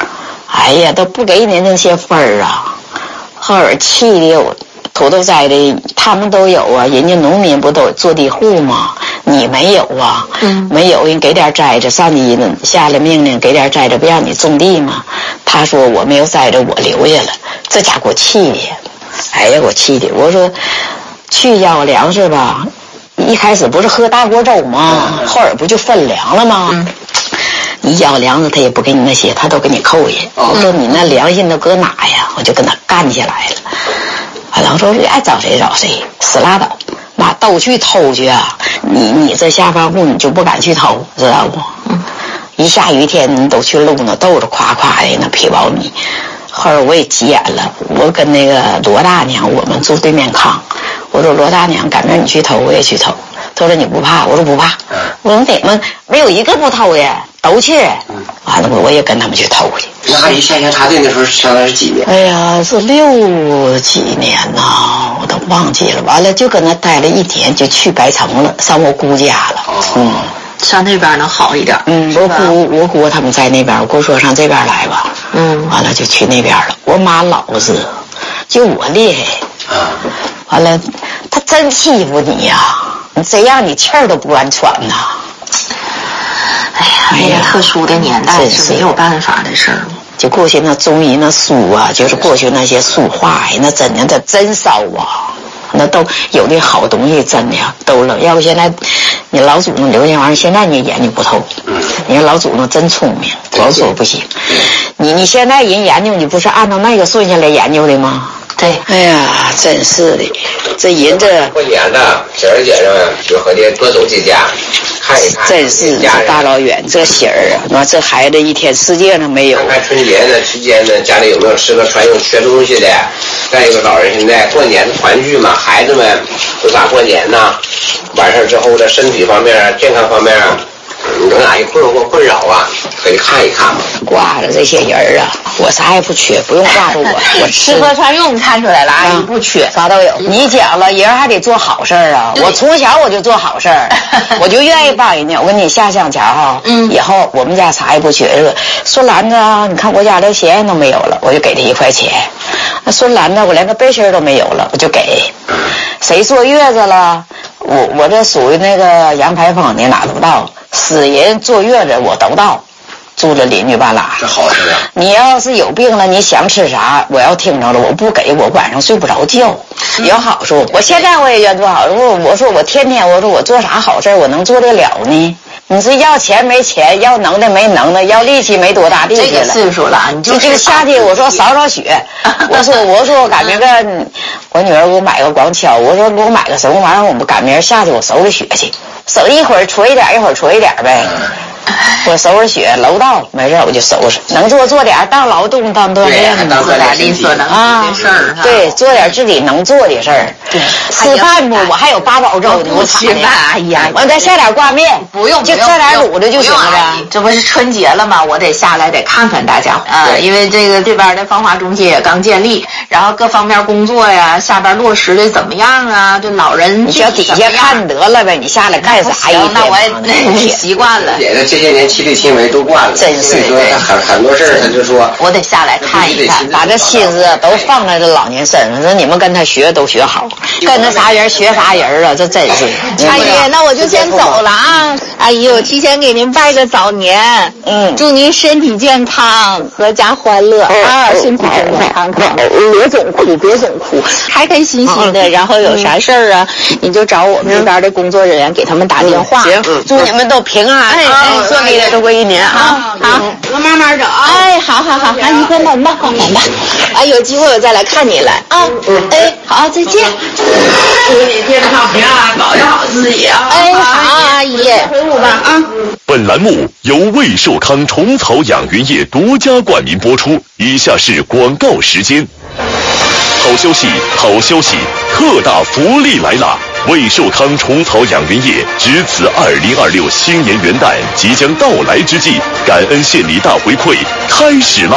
哎呀，都不给你那些分儿啊！后儿气的我，土豆栽的他们都有啊，人家农民不都有坐地户吗？你没有啊？嗯，没有人给点栽着，上级下了命令给点栽着，不让你种地吗？他说我没有栽着，我留下了，这家给我气的，哎呀，我气的，我说去要粮食吧，一开始不是喝大锅粥吗？后儿不就分粮了吗？嗯，你要粮食他也不给你那些，他都给你扣下。我说你那良心都搁哪呀？我就跟他干起来了。完了，我说爱找谁找谁，死拉倒，妈都去偷去啊！你你这下班户你就不敢去偷，知道不？嗯，一下雨天你都去撸那豆子，夸夸的那皮苞米。后来我也急眼了，我跟那个罗大娘，我们住对面炕，我说罗大娘，赶明你去偷，我也去偷。他说你不怕？我说不怕。我说你们没有一个不偷的，都去。完了，我也跟他们去偷去。 那阿姨下乡插队那时候上那是几年？ 哎呀，是六几年呐，我都忘记了。完了就跟那待了一天，就去白城了，上我姑家了。哦、嗯， 上那边能好一点。 嗯，我姑我姑他们在那边，我姑说上这边来吧。嗯，完了就去那边了。我妈老实，就我厉害。啊，完了，他真欺负你呀、啊！你这样你气儿都不敢喘呐。 哎呀，那个特殊的年代是没有办法的事儿。 就过去那中医那书啊，就是过去那些书画呀，那真的那真少啊，那都有的好东西，真的都了。要不现在你老祖宗留那玩意儿，现在你也研究不透。你看老祖宗真聪明，老说不行。你你现在人研究，你不是按照那个顺下来研究的吗？对，哎呀，真是的，这人这过年呢，小儿姐上就和你多走几家，看一看。 真是这大老远这喜儿啊，那这孩子一天世界上没有。 看看春节呢期间呢，家里有没有适合穿用缺东西的？再一个，老人现在过年团聚嘛，孩子们都咋过年呢？完事之后的身体方面、健康方面。有哪一困惑困扰啊？可以看一看嘛。 挂着这些人啊，我啥也不缺，不用挂着我。我吃喝穿用看出来了，阿姨不缺， 啥都有。你讲了，人还得做好事儿啊。我从小我就做好事儿，我就愿意帮人家。我跟你下乡前哈，嗯，以后我们家啥也不缺。孙兰子啊，你看我家连鞋都没有了，我就给他一块钱。那孙兰子，我连个背心都没有了，我就给。谁坐月子了？我我这属于那个杨排风，你哪都到。死人坐月子我都到，住着邻居半拉。 这好事啊！ 你要是有病了，你想吃啥，我要听着了，我不给我晚上睡不着觉。有好处，我现在我也愿做好事。我说我天天我说我做啥好事我能做得了呢？你说要钱没钱，要能耐没能耐，要力气没多大力气了。 这个岁数了，你就这个夏天，我说扫扫雪。我说我说我赶明个，我女儿给我买个光锹，我说给我买个什么玩意儿，我们赶明下去我收拾雪去，收一会儿戳一点，一会儿戳一点呗。我收拾雪，楼道没事我就收拾，能做做点当劳动当锻炼， 做点力所能的事儿。 对，做点自己能做的事儿。对，吃饭不？我还有八宝粥呢，我吃饭。哎呀， 我再下点挂面， 不用， 就下点卤的就行了。 这不是春节了吗？我得下来得看看大家啊，因为这个这边的芳华中心也刚建立，然后各方面工作呀，下边落实的怎么样啊？这老人你叫底下看得了呗，你下来干啥呀？ 那我也习惯了。 这些年亲力亲为都惯了， 真是说很很多事儿，他就说我得下来看一看， 把这心思都放在这老年身上。说你们跟他学都学好，跟着啥人学啥人啊，这真是。 阿姨，那我就先走了啊！阿姨，我提前给您拜个早年，嗯，祝您身体健康，阖家欢乐啊，身体健健康康，别总哭，别总哭，开开心心的。然后有啥事儿啊，你就找我们这边的工作人员给他们打电话。 行，祝你们都平安，哎哎，顺利的度过一年啊！ 好， 我慢慢走。 哎，好好好，阿姨快慢吧，慢吧。哎，有机会我再来看你来啊！哎，好，再见。 祝你健康平安，保佑好自己啊！ 哎，好，阿姨，回屋吧啊！ 本栏目由魏寿康虫草养源业独家冠名播出，以下是广告时间。好消息，好消息，特大福利来啦！魏寿康虫草养源业值此二零二六新年元旦即将到来之际，感恩献礼大回馈开始啦！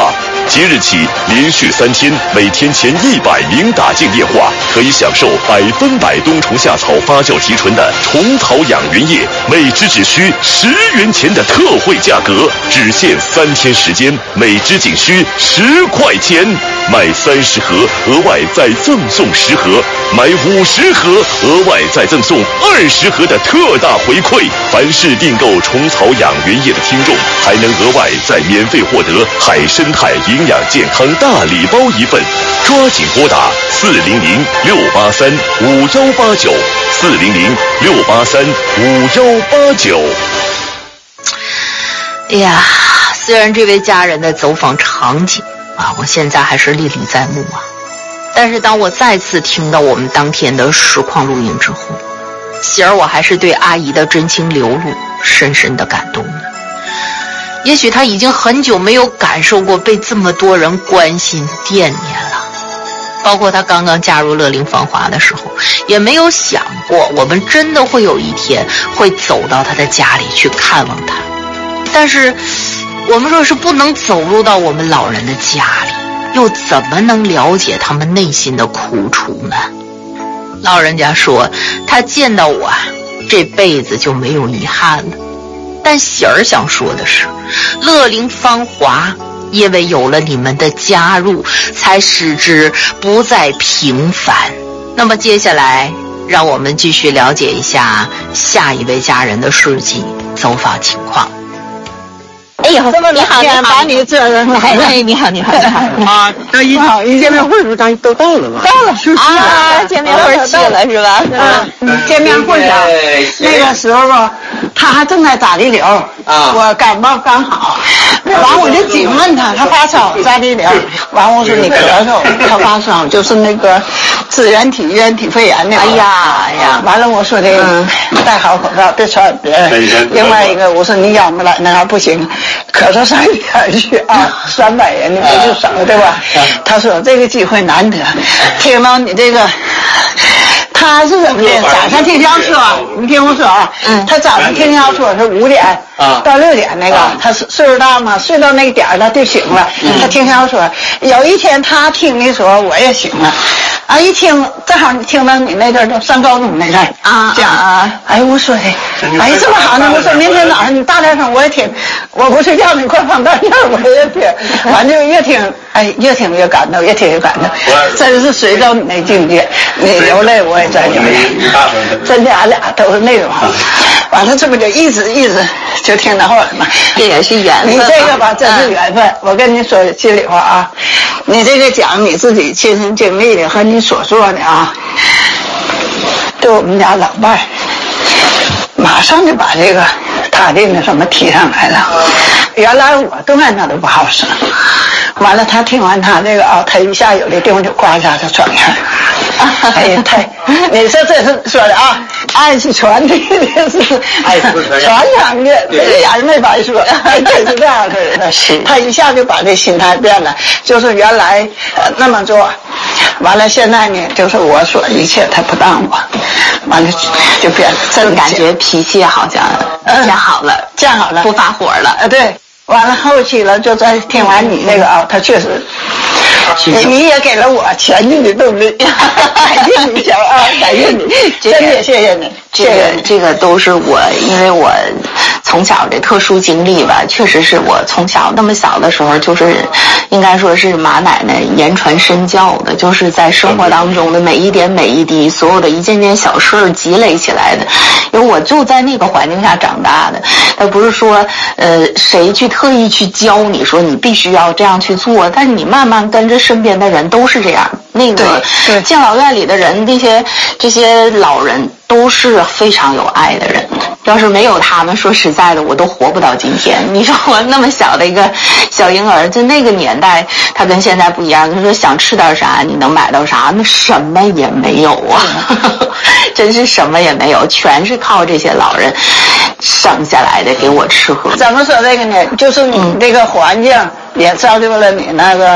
即日起连续三天，每天前一百名打进电话，可以享受百分百冬虫夏草发酵提纯的虫草养元液，每支只需十元钱的特惠价格，只限三天时间，每支仅需十块钱。买三十盒，额外再赠送十盒；买五十盒，额外再赠送二十盒的特大回馈。凡是订购虫草养元液的听众，还能额外再免费获得海生态营养健康大礼包一份。抓紧拨打四零零六八三五幺八九，四零零六八三五幺八九。 哎呀，虽然这位家人的走访场景啊，我现在还是历历在目啊，但是当我再次听到我们当天的实况录音之后，喜儿我还是对阿姨的真情流露深深的感动了。也许她已经很久没有感受过被这么多人关心惦念了，包括她刚刚加入乐龄芳华的时候，也没有想过我们真的会有一天会走到她的家里去看望她。但是我们若是不能走入到我们老人的家里，又怎么能了解他们内心的苦楚呢？老人家说他见到我啊，这辈子就没有遗憾了。但喜儿想说的是，乐龄芳华因为有了你们的加入，才使之不再平凡。那么接下来让我们继续了解一下下一位家人的事迹走访情况。哎呦，这么你好，你好，把你这人来了。哎，你好，你好，你好。啊， 大姨好，见面会时候咱都到了吧？ 到了，是啊，见面会去了是吧？ 嗯，见面会上那个时候吧，他还正在打地流啊，我感冒刚好，完我就紧问他，他发烧扎地流，完我说你咳嗽，他发烧就是那个支原体原体肺炎那个。 哎呀哎呀， 完了我说的戴好口罩，别传染别人。另外一个我说你要么来那还不行。咳嗽上一点去啊，三百人你不就省了对吧？他说这个机会难得，听到你这个，他是怎么的？早上听小说，你听我说啊，嗯，他早上听小说是五点啊到六点那个，他是岁数大嘛，睡到那个点儿他就醒了，他听小说。有一天他听的时候我也醒了，啊，一听正好听到你那阵儿上高中那阵儿啊讲啊，哎我说哎，哎这么好呢，我说明天早上你大点声我也听，我不睡觉你快放大点我也听，完就越听哎越听越感动，越听越感动，真是随着你那境界，你流泪我也在流泪，真的俺俩都是那种，完了这不就一直一直就听到后来嘛， 这也是缘分。 你这个吧真是缘分，嗯、我跟你说心里话啊，你这个讲你自己亲身经历的和你所做的啊，对我们家老伴儿，马上就把这个他的那什么提上来了。原来我断他都不好使，完了他听完他这个啊，他一下有的地方就呱一下就传上。哎呀，太，你说这是说的啊，爱是传递的，是爱是传承的，这人没白说，真是这样的人。他一下就把这心态变了，就是原来呃那么做，完了现在呢，就是我说一切他不当我，完了就变了， 真感觉脾气好像变好了， 变好了， 不发火了。 啊，对。完了后期了，就在听完你那个啊，他确实，你也给了我前进的动力，感谢你，小啊，感谢你，真的谢谢你， 这个这个都是我，因为我从小这特殊经历吧，确实是我从小那么小的时候，就是应该说是马奶奶言传身教的，就是在生活当中的每一点每一滴，所有的一件件小事积累起来的，因为我就在那个环境下长大的，而不是说呃谁去特意去教你说你必须要这样去做，但是你慢慢跟着身边的人都是这样。那个敬老院里的人，那些这些老人都是非常有爱的人。要是没有他们，说实在的，我都活不到今天。你说我那么小的一个小婴儿，就那个年代，他跟现在不一样。他说想吃点啥，你能买到啥？那什么也没有啊，真是什么也没有，全是靠这些老人省下来的给我吃喝。 怎么说这个呢？就是你这个环境也造就了你那个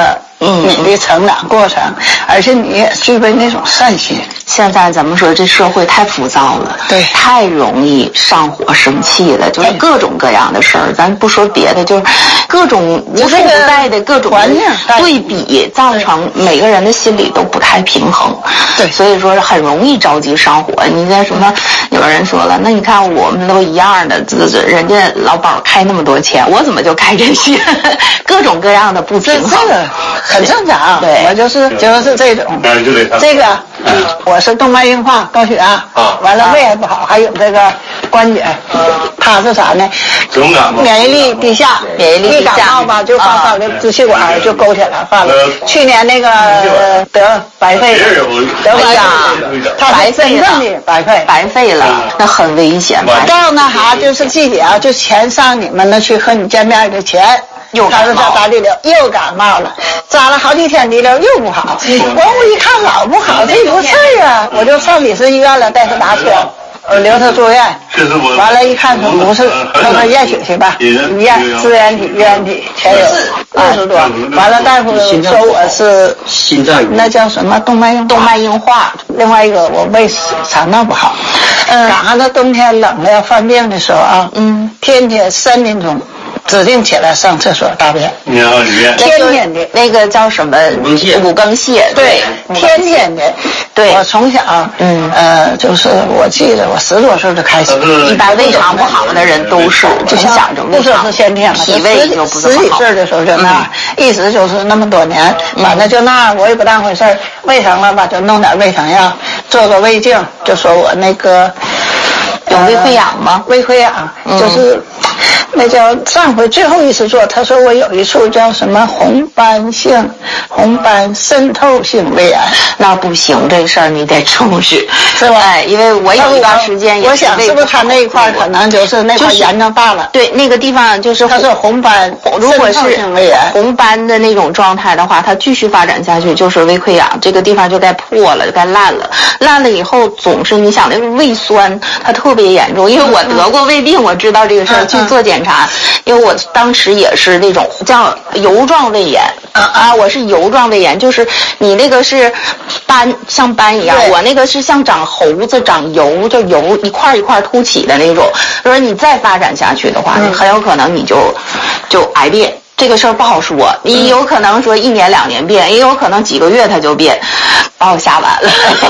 嗯，你的成长过程，而且你也具备那种善心。 现在咱们说这社会太浮躁了， 对， 太容易上火生气了，就是各种各样的事儿，咱不说别的，就是各种无处不在的各种对比，造成每个人的心里都不太平衡。 对， 所以说很容易着急上火。你在什么？有人说了，那你看我们都一样的，这这人家老鸨开那么多钱，我怎么就开这些？各种各样的不平衡， 这个很正常。 对， 我就是就是这种，这个。嗯，我是动脉硬化、高血压，啊，完了胃也不好，还有这个关节，它是啥呢？免疫力低下， 免疫力低下， 一感冒吧就发烧的支气管就勾起来，犯了。去年那个得白肺，得白肺，他白肺了， 白肺， 白肺了，那很危险。 到那哈就是季节啊，就钱上你们那去和你见面的钱。他说他打滴流，又感冒了，扎了好几天滴流又不好。我我一看老不好，这有事儿啊，我就上李氏医院了，带他打车，呃留他住院。完了，一看说不是，让他验血去吧，验支原体、衣原体全有二十多。完了，大夫说我是心脏， 那叫什么动脉硬动脉硬化。 另外一个我胃肠道不好，嗯，赶上那冬天冷了要犯病的时候啊，嗯，天天三点钟。指定起来上厕所大便，天天的那个叫什么五更泻，五更泻， 对，天天的。对，我从小，嗯呃，就是我记得我十多岁就开始， 一般胃肠不好的人都是就想着不说是先天了， 脾胃就不是十几岁的时候就那，一直就是那么多年，反正就那我也不当回事儿，胃疼了吧就弄点胃疼药，做个胃镜，就说我那个有胃溃疡吗？ 胃溃疡就是。那叫上回最后一次做，他说我有一处叫什么红斑性红斑渗透性胃癌， 那不行，这事儿你得重视， 是吧？ 哎，因为我有一段时间也我想是不是他那一块可能就是那块炎症大了？ 对，那个地方就是他是红斑， 如果是红斑的那种状态的话，它继续发展下去就是胃溃疡，这个地方就该破了，就该烂了。烂了以后总是你想那个胃酸，它特别严重，因为我得过胃病，我知道这个事儿，去做检查。因为我当时也是那种叫油状胃炎啊啊，我是油状胃炎，就是你那个是斑像斑一样，我那个是像长猴子长油，就油一块一块凸起的那种。就是你再发展下去的话，你很有可能你就就癌变。这个事儿不好说，你有可能说一年两年变，也有可能几个月它就变，把我吓完了。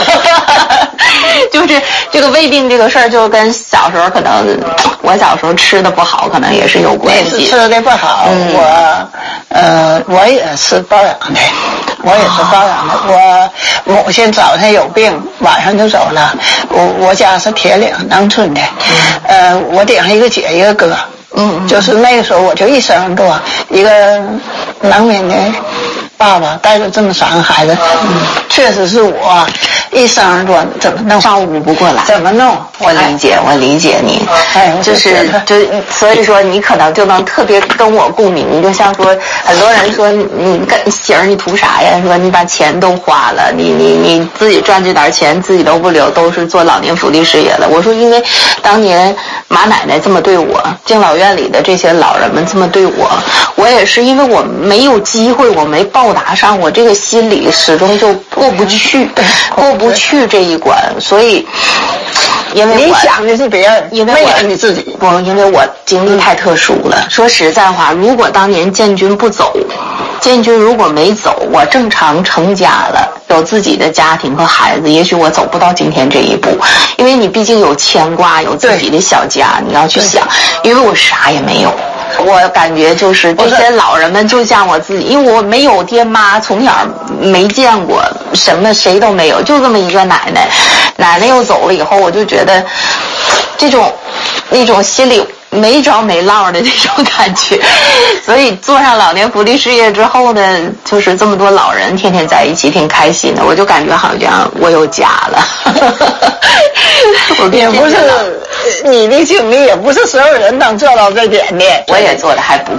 就是这个胃病这个事儿，就跟小时候可能我小时候吃的不好，可能也是有关系。 吃的不好，嗯、我呃我也是包养的，我也是包养的。我母亲早上有病，晚上就走了。我我家是铁岭农村的，呃，我顶上一个姐一个哥。嗯，就是那个时候我就一生多一个农民的爸爸带着这么三个孩子，嗯，确实是我一生多怎么弄照顾不过来， 怎么弄？ 我理解，我理解你，哎，就是就所以说你可能就能特别跟我共鸣，就像说很多人说你跟媳儿你图啥呀？说你把钱都花了，你你你自己赚这点钱自己都不留，都是做老年福利事业了。我说因为当年马奶奶这么对我，敬老院里的这些老人们这么对我，我也是因为我没有机会，我没报答上，我这个心里始终就过不去，过不去这一关，所以。因为你想的是别人， 因为我你自己不，因为我经历太特殊了。说实在话，如果当年建军不走，建军如果没走，我正常成家了，有自己的家庭和孩子，也许我走不到今天这一步。因为你毕竟有牵挂，有自己的小家，你要去想。因为我啥也没有。我感觉就是这些老人们就像我自己，因为我没有爹妈，从小没见过什么，谁都没有，就这么一个奶奶。奶奶又走了以后，我就觉得这种那种心里没着没落的那种感觉。所以做上老年福利事业之后呢，就是这么多老人天天在一起，挺开心的。我就感觉好像我有家了。 我也不是你的经历，也不是所有人能做到这点的， 我也做的还不够。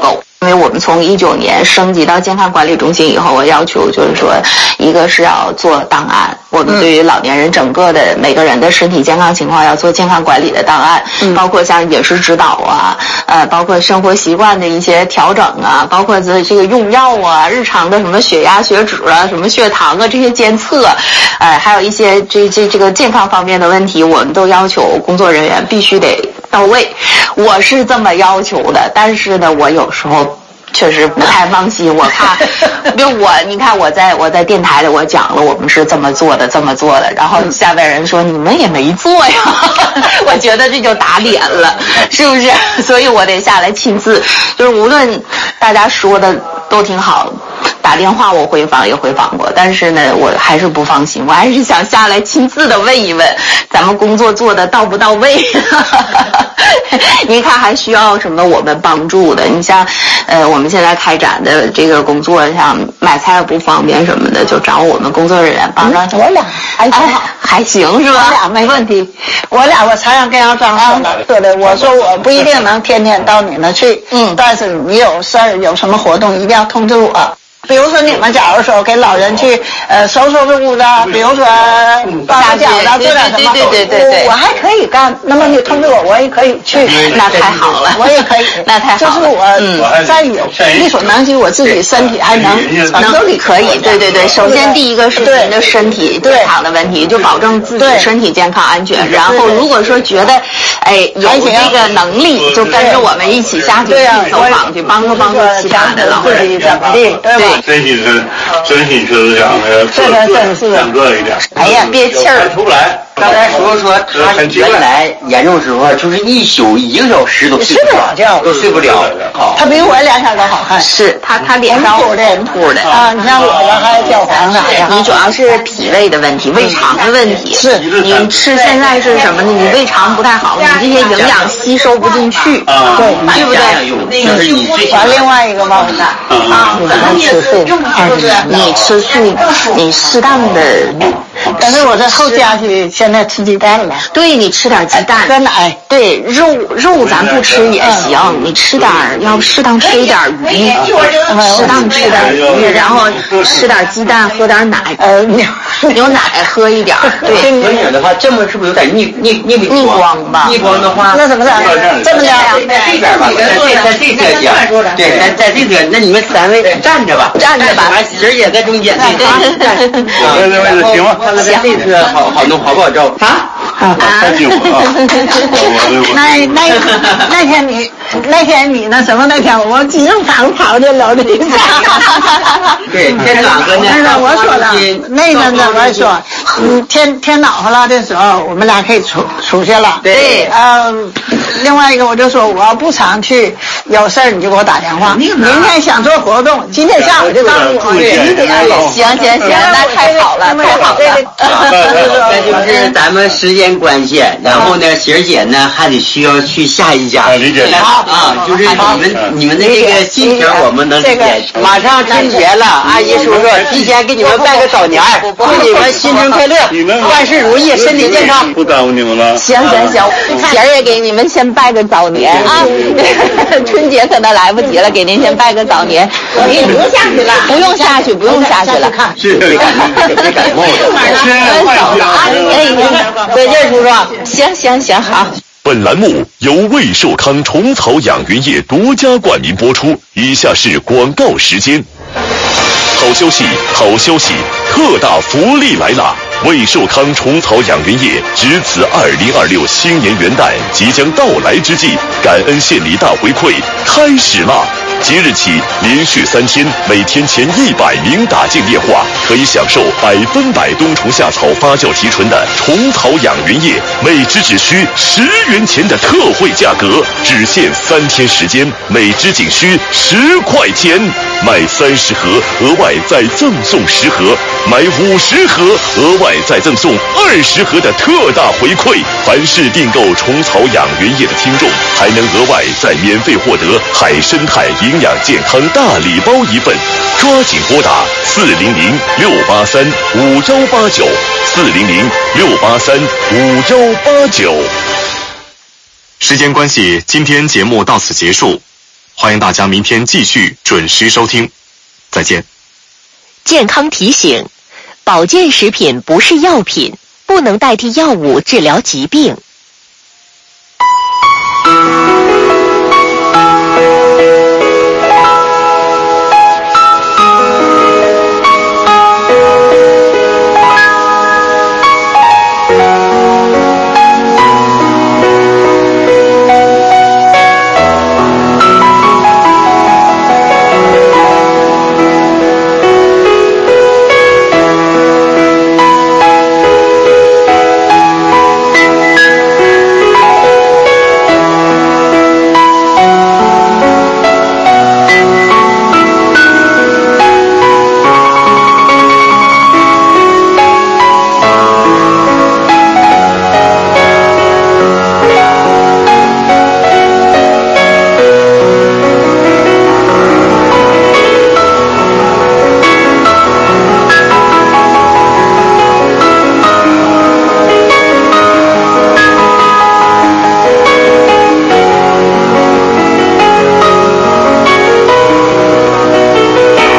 因为我们从一九年升级到健康管理中心以后，我要求就是说，一个是要做档案，我们对于老年人整个的每个人的身体健康情况要做健康管理的档案，嗯、包括像饮食指导啊，呃，包括生活习惯的一些调整啊，包括这这个用药啊，日常的什么血压、血脂啊，什么血糖啊这些监测，呃，还有一些这这这个健康方面的问题，我们都要求工作人员必须得到位。我是这么要求的，但是呢，我有时候确实不太放心，我怕，因为我你看我在我在电台里我讲了我们是这么做的这么做的，然后下边人说你们也没做呀，我觉得这就打脸了，是不是？所以我得下来亲自，就是无论大家说的都挺好，打电话我回访也回访过，但是呢我还是不放心，我还是想下来亲自的问一问咱们工作做的到不到位。您看还需要什么我们帮助的？你像呃我们现在开展的这个工作，像买菜不方便什么的，就找我们工作人员帮着、 嗯、我俩还挺好、 哎、还行是吧？ 我俩没问题，我俩我常常跟姚张说了，对的，我说我不一定能天天到你那去，嗯，但是你有事儿有什么活动一定要通知我。比如说你们假如说给老人去呃收收屋子，比如说包个饺子做点什么， 对对对对对， 我还可以干。那么你通知我，我也可以去。 那太好了， 我也可以， 那太好了。 就是我在有力所能及，我自己身体还能能可以。对对对，首先第一个是您的身体健康的问题，就保证自己身体健康安全。然后如果说觉得哎有这个能力，就跟着我们一起下去去走访去，帮助帮助其他的老人， 怎么地，对吧？ 身体是身体是想那个这个真是整个一点。 哎呀，憋气儿出不来。 刚才说说他原来严重时候就是一宿一个小时都睡不着觉，都睡不了。好， 他比我两下都好看。 是他他脸上红扑的啊！你像我这还焦黄啥的。 你主要是脾胃的问题，胃肠的问题。 是你吃现在是什么呢？你胃肠不太好，你这些营养吸收不进去， 对， 对不对？ 完另外一个嘛， 啊，你能吃素，你吃素，你适当的。 但是我这后加去，现在吃鸡蛋了。 对，你吃点鸡蛋， 喝奶。 对，肉肉咱不吃也行，你吃点要适当吃一点鱼，适当吃点鱼，然后吃点鸡蛋，喝点奶，呃，牛奶喝一点。对， 远远的话，这么是不是有点逆逆逆逆光吧？ 逆光的话， 那怎么着？这么着？ 在这边吧，在在这边讲，对，在在这边，那你们三位站着吧， 站着吧， 姐儿也在中间，对对对， 行吗？ 看看这次好好弄好不好照啊？ 啊，太幸福了！ 那那那天你那天你那什么那天我急着跑跑去楼底下。 对，天暖和呢。 那个我说的，那阵子我说，嗯，天天暖和了的时候，我们俩可以出出去了。 对， 嗯，另外一个我就说，我要不常去，有事儿你就给我打电话。明天想做活动，今天下午就告诉我几点。 行行行，那太好了，太好了。 那就是咱们时间关系，然后呢，喜儿姐呢还得需要去下一家。 理解啊，就是你们你们的这个心情我们能理解。马上春节了，阿姨叔叔提前给你们拜个早年，祝你们新春快乐，万事如意，身体健康。 不耽误你们了。 行行行，喜儿也给你们先拜个早年啊！春节可能来不及了，给您先拜个早年。 你不用下去了， 不用下去，不用下去了。 谢谢感谢，别感冒了。 哎，再见，叔叔。行行行，好。 本栏目由魏寿康虫草养云液独家冠名播出，以下是广告时间。好消息，好消息，特大福利来啦！魏寿康虫草养云液值此二零二六新年元旦即将到来之际，感恩献礼大回馈开始啦！即日起，连续三天，每天前一百名打进电话，可以享受百分百冬虫夏草发酵提纯的虫草养云液，每支只需十元钱的特惠价格，只限三天时间，每支仅需十块钱。买三十盒，额外再赠送十盒；买五十盒，额外再赠送二十盒的特大回馈。凡是订购虫草养云液的听众，还能额外再免费获得海生态营养健康大礼包一份。抓紧拨打四零零六八三五幺八九，四零零六八三五幺八九。 时间关系，今天节目到此结束。 欢迎大家明天继续准时收听，再见。 健康提醒：保健食品不是药品，不能代替药物治疗疾病。